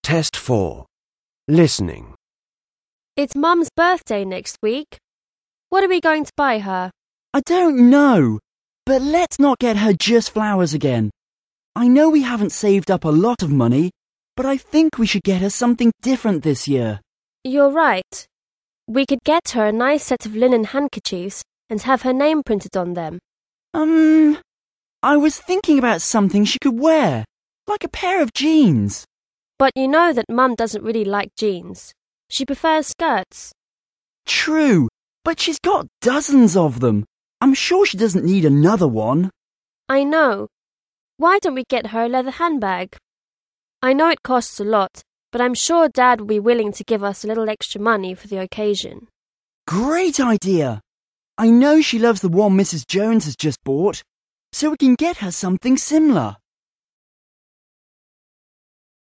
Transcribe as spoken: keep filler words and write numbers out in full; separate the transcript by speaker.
Speaker 1: Test four. Listening.
Speaker 2: It's Mum's birthday next week. What are we going to buy her?
Speaker 3: I don't know, but let's not get her just flowers again. I know we haven't saved up a lot of money, but I think we should get her something different this year.
Speaker 2: You're right. We could get her a nice set of linen handkerchiefs and have her name printed on them.
Speaker 3: Um, I was thinking about something she could wear, like a pair of jeans.
Speaker 2: But you know that Mum doesn't really like jeans. She prefers skirts.
Speaker 3: True, but she's got dozens of them. I'm sure she doesn't need another one.
Speaker 2: I know. Why don't we get her a leather handbag? I know it costs a lot, but I'm sure Dad will be willing to give us a little extra money for the occasion.
Speaker 3: Great idea! I know she loves the one Missus Jones has just bought, so we can get her something similar.